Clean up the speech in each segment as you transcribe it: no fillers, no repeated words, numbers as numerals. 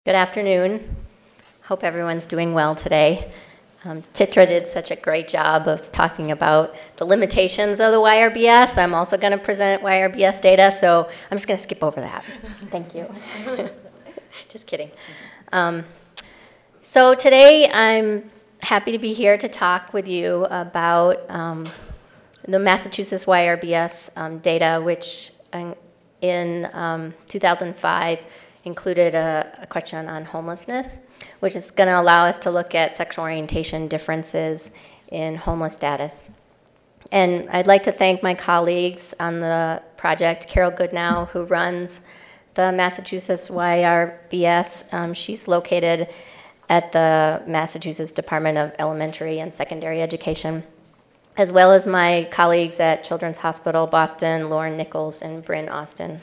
Good afternoon. Hope everyone's doing well today. Chitra did such a great job of talking about the limitations of the YRBS. I'm also going to present YRBS data, so I'm just going to skip over that. Thank you. Just kidding. So today I'm happy to be here to talk with you about the Massachusetts YRBS data, which in 2005 included a question on homelessness, which is going to allow us to look at sexual orientation differences in homeless status. And I'd like to thank my colleagues on the project, Carol Goodnow, who runs the Massachusetts YRBS. She's located at the Massachusetts Department of Elementary and Secondary Education, as well as my colleagues at Children's Hospital Boston, Lauren Nichols and Bryn Austin.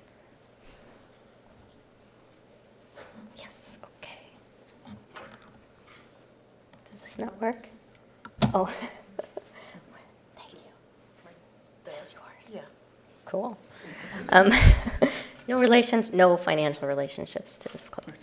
Not work? Oh, thank you. This is yours. Yeah. Cool. No financial relationships to disclose.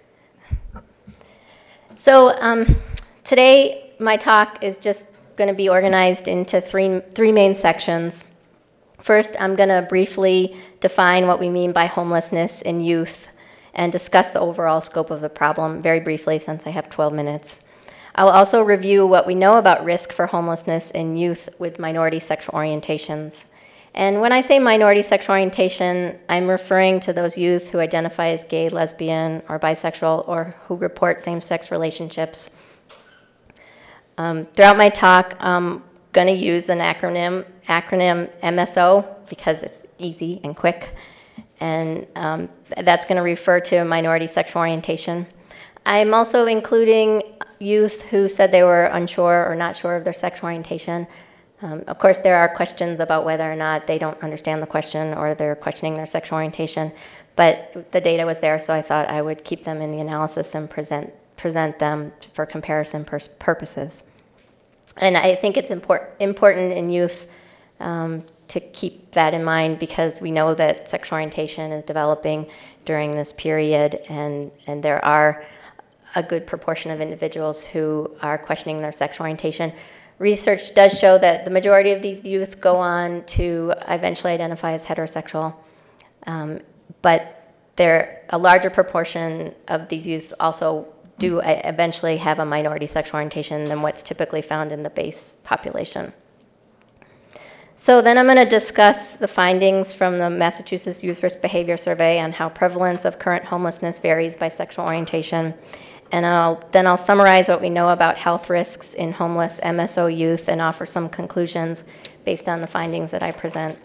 So today my talk is just going to be organized into three main sections. First, I'm going to briefly define what we mean by homelessness in youth and discuss the overall scope of the problem very briefly since I have 12 minutes. I will also review what we know about risk for homelessness in youth with minority sexual orientations. And when I say minority sexual orientation, I'm referring to those youth who identify as gay, lesbian, or bisexual, or who report same-sex relationships. Throughout my talk, I'm going to use an acronym MSO, because it's easy and quick. And that's going to refer to minority sexual orientation. I'm also including youth who said they were unsure or not sure of their sexual orientation. Of course, there are questions about whether or not they don't understand the question or they're questioning their sexual orientation, but the data was there, so I thought I would keep them in the analysis and present them for comparison purposes. And I think it's important in youth to keep that in mind because we know that sexual orientation is developing during this period, and there are a good proportion of individuals who are questioning their sexual orientation. Research does show that the majority of these youth go on to eventually identify as heterosexual, but a larger proportion of these youth also do eventually have a minority sexual orientation than what's typically found in the base population. So then I'm going to discuss the findings from the Massachusetts Youth Risk Behavior Survey on how prevalence of current homelessness varies by sexual orientation. And then I'll summarize what we know about health risks in homeless MSO youth and offer some conclusions based on the findings that I present.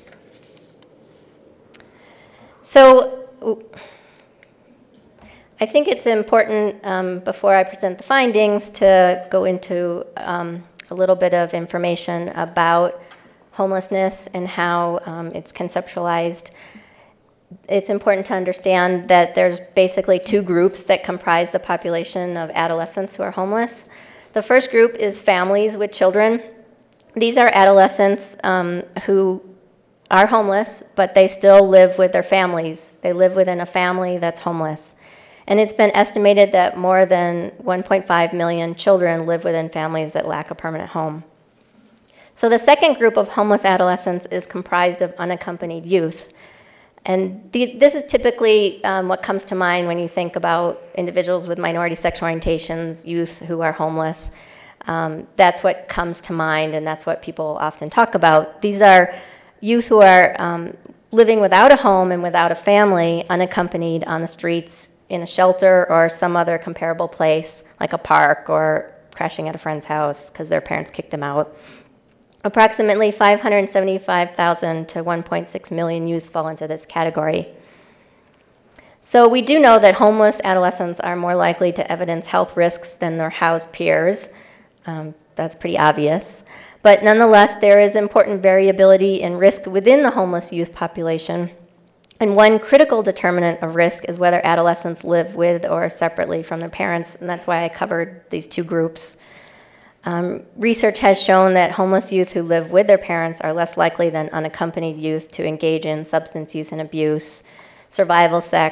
So I think it's important before I present the findings to go into a little bit of information about homelessness and how it's conceptualized. It's important to understand that there's basically two groups that comprise the population of adolescents who are homeless. The first group is families with children. These are adolescents who are homeless, but they still live with their families. They live within a family that's homeless. And it's been estimated that more than 1.5 million children live within families that lack a permanent home. So the second group of homeless adolescents is comprised of unaccompanied youth. And this is typically what comes to mind when you think about individuals with minority sexual orientations, youth who are homeless. That's what comes to mind, and that's what people often talk about. These are youth who are living without a home and without a family, unaccompanied on the streets, in a shelter or some other comparable place, like a park or crashing at a friend's house because their parents kicked them out. Approximately 575,000 to 1.6 million youth fall into this category. So we do know that homeless adolescents are more likely to evidence health risks than their housed peers. That's pretty obvious. But nonetheless, there is important variability in risk within the homeless youth population. And one critical determinant of risk is whether adolescents live with or separately from their parents, and that's why I covered these two groups. Research has shown that homeless youth who live with their parents are less likely than unaccompanied youth to engage in substance use and abuse, survival sex,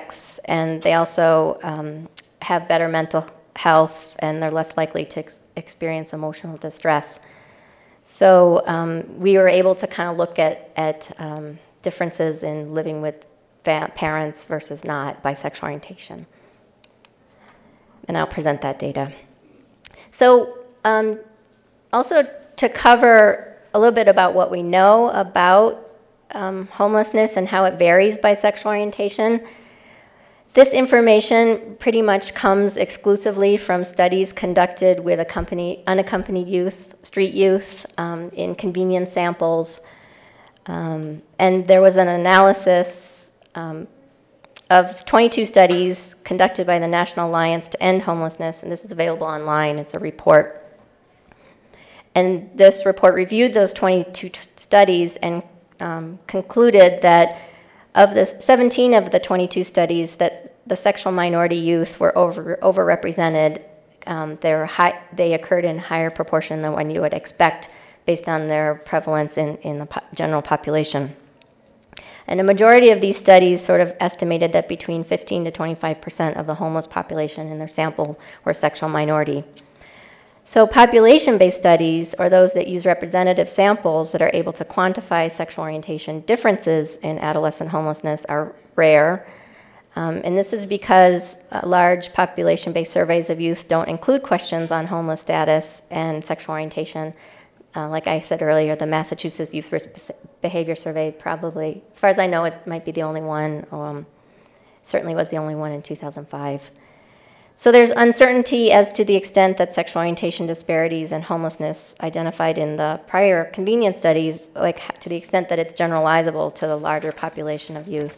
and they also have better mental health, and they're less likely to experience emotional distress. So we were able to kind of look at differences in living with parents versus not by sexual orientation. And I'll present that data. So also to cover a little bit about what we know about homelessness and how it varies by sexual orientation. This information pretty much comes exclusively from studies conducted with unaccompanied youth, street youth, in convenience samples. And there was an analysis of 22 studies conducted by the National Alliance to End Homelessness, and this is available online. It's a report. And this report reviewed those 22 studies and concluded that of the 17 of the 22 studies that the sexual minority youth were overrepresented, they occurred in higher proportion than what you would expect based on their prevalence in the general population. And a majority of these studies sort of estimated that between 15 to 25% of the homeless population in their sample were sexual minority. So population-based studies, or those that use representative samples that are able to quantify sexual orientation differences in adolescent homelessness, are rare. And this is because large population-based surveys of youth don't include questions on homeless status and sexual orientation. Like I said earlier, the Massachusetts Youth Risk Behavior Survey probably, as far as I know, it might be the only one, certainly was the only one in 2005. So there's uncertainty as to the extent that sexual orientation disparities and homelessness identified in the prior convenience studies, like to the extent that it's generalizable to the larger population of youth.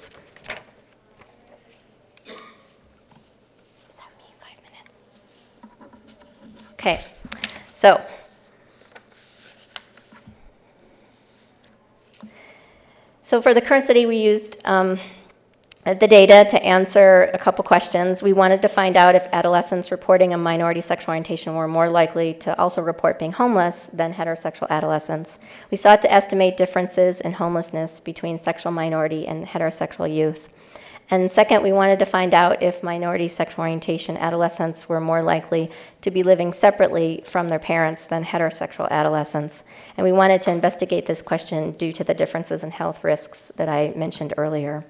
Okay, so for the current study, we used the data to answer a couple questions. We wanted to find out if adolescents reporting a minority sexual orientation were more likely to also report being homeless than heterosexual adolescents. We sought to estimate differences in homelessness between sexual minority and heterosexual youth. And second, we wanted to find out if minority sexual orientation adolescents were more likely to be living separately from their parents than heterosexual adolescents. And we wanted to investigate this question due to the differences in health risks that I mentioned earlier.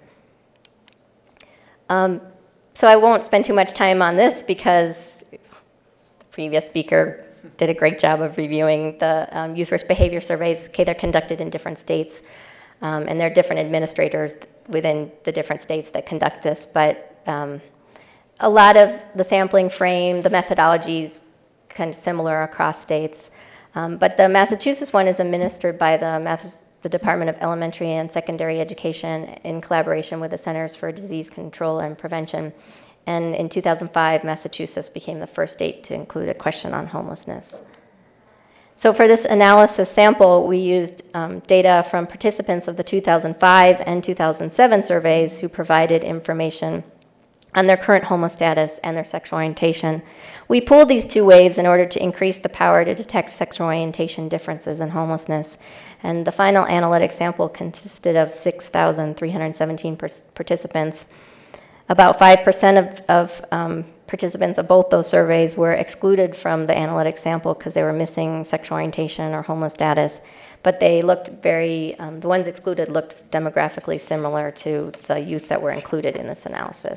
So I won't spend too much time on this because the previous speaker did a great job of reviewing the youth risk behavior surveys. Okay, they're conducted in different states, and there are different administrators within the different states that conduct this, but a lot of the sampling frame, the methodology is kind of similar across states. But the Massachusetts one is administered by the Department of Elementary and Secondary Education in collaboration with the Centers for Disease Control and Prevention. And in 2005, Massachusetts became the first state to include a question on homelessness. So for this analysis sample, we used data from participants of the 2005 and 2007 surveys who provided information on their current homeless status and their sexual orientation. We pooled these two waves in order to increase the power to detect sexual orientation differences in homelessness. And the final analytic sample consisted of 6,317 participants. About 5% of participants of both those surveys were excluded from the analytic sample because they were missing sexual orientation or homeless status. But they looked the ones excluded looked demographically similar to the youth that were included in this analysis.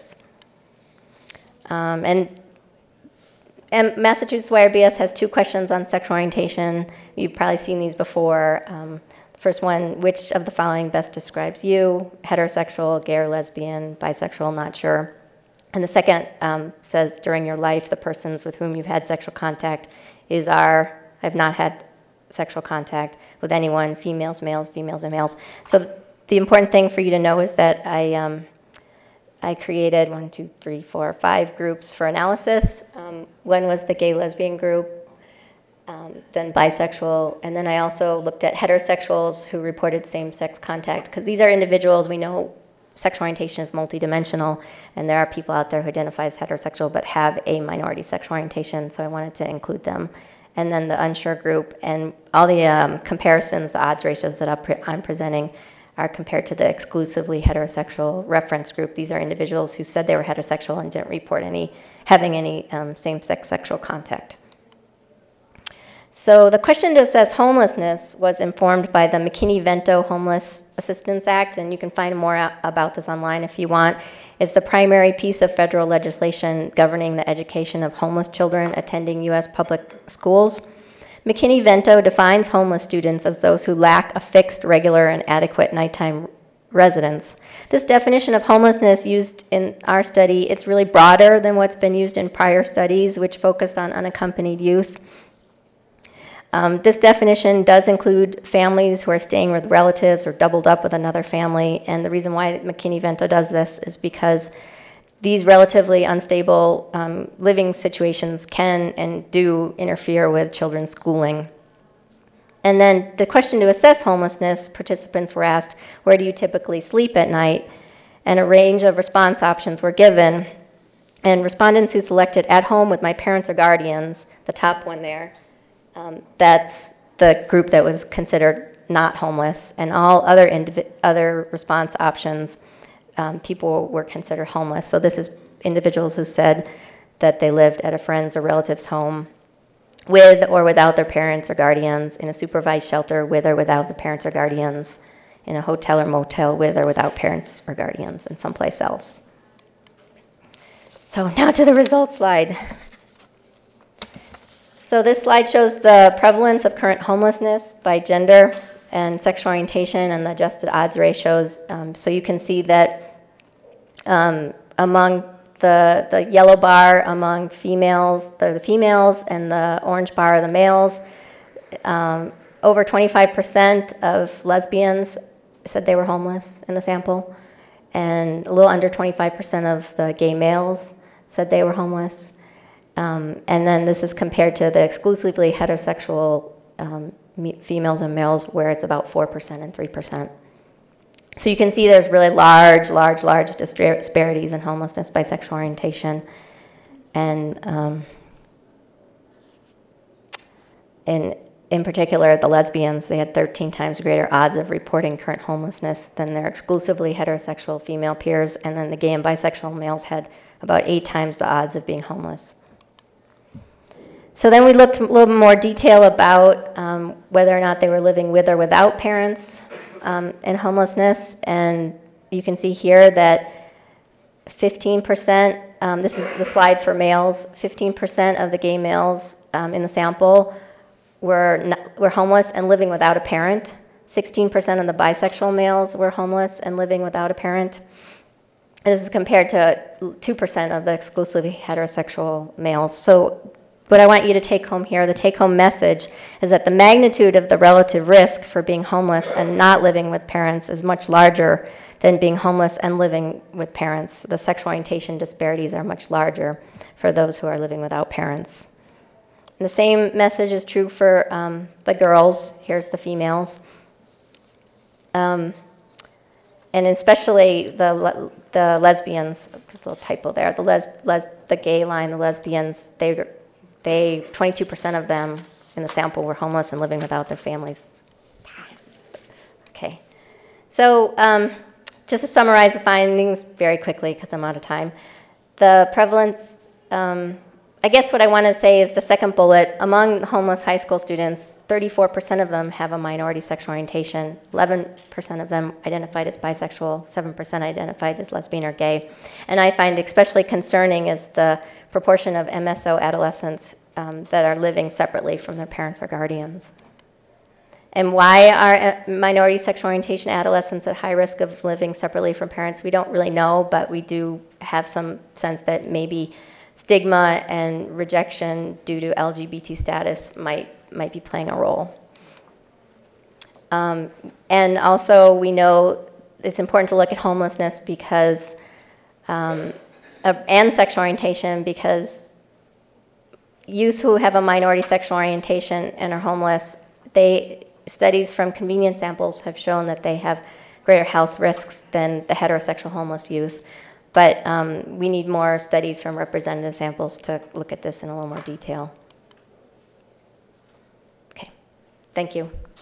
And Massachusetts YRBS has two questions on sexual orientation. You've probably seen these before. First one, which of the following best describes you? Heterosexual, gay or lesbian, bisexual, not sure. And the second says, during your life, the persons with whom you've had sexual contact have not had sexual contact with anyone, females, males, females, and males. So the important thing for you to know is that I created 5 groups for analysis. One was the gay lesbian group, then bisexual, and then I also looked at heterosexuals who reported same-sex contact, because these are individuals. We know sexual orientation is multidimensional, and there are people out there who identify as heterosexual but have a minority sexual orientation, so I wanted to include them. And then the unsure group, and all the comparisons, the odds ratios that I'm presenting are compared to the exclusively heterosexual reference group. These are individuals who said they were heterosexual and didn't report having any same-sex sexual contact. So the question to assess homelessness was informed by the McKinney-Vento Homeless Assistance Act, and you can find more about this online if you want. It's the primary piece of federal legislation governing the education of homeless children attending U.S. public schools. McKinney-Vento defines homeless students as those who lack a fixed, regular, and adequate nighttime residence. This definition of homelessness used in our study, it's really broader than what's been used in prior studies, which focused on unaccompanied youth. This definition does include families who are staying with relatives or doubled up with another family, and the reason why McKinney-Vento does this is because these relatively unstable living situations can and do interfere with children's schooling. And then the question to assess homelessness, participants were asked, where do you typically sleep at night? And a range of response options were given. And respondents who selected at home with my parents or guardians, the top one there, that's the group that was considered not homeless, and all other response options, people were considered homeless. So this is individuals who said that they lived at a friend's or relative's home with or without their parents or guardians, in a supervised shelter with or without the parents or guardians, in a hotel or motel with or without parents or guardians, and someplace else. So now to the results slide. So this slide shows the prevalence of current homelessness by gender and sexual orientation and the adjusted odds ratios. So you can see that among the yellow bar among females, the females, and the orange bar are the males. Over 25% of lesbians said they were homeless in the sample, and a little under 25% of the gay males said they were homeless. And then this is compared to the exclusively heterosexual females and males, where it's about 4% and 3%. So you can see there's really large disparities in homelessness by sexual orientation. And in particular, the lesbians, they had 13 times greater odds of reporting current homelessness than their exclusively heterosexual female peers. And then the gay and bisexual males had about 8 times the odds of being homeless. So then we looked a little more detail about whether or not they were living with or without parents in homelessness. And you can see here that 15%, this is the slide for males, 15% of the gay males in the sample were homeless and living without a parent. 16% of the bisexual males were homeless and living without a parent. And this is compared to 2% of the exclusively heterosexual males. So what I want you to take home here, the take-home message, is that the magnitude of the relative risk for being homeless and not living with parents is much larger than being homeless and living with parents. The sexual orientation disparities are much larger for those who are living without parents. And the same message is true for the girls. Here's the females. And especially the lesbians, there's a little typo there, the gay line, the lesbians, they 22% of them in the sample were homeless and living without their families. Okay. So just to summarize the findings very quickly, because I'm out of time. The prevalence, I guess what I want to say is the second bullet, among homeless high school students, 34% of them have a minority sexual orientation, 11% of them identified as bisexual, 7% identified as lesbian or gay. And I find especially concerning is the proportion of MSO adolescents that are living separately from their parents or guardians. And why are minority sexual orientation adolescents at high risk of living separately from parents? We don't really know, but we do have some sense that maybe stigma and rejection due to LGBT status might be playing a role. And also we know it's important to look at homelessness because, and sexual orientation, because youth who have a minority sexual orientation and are homeless, studies from convenience samples have shown that they have greater health risks than the heterosexual homeless youth. But we need more studies from representative samples to look at this in a little more detail. Okay, thank you.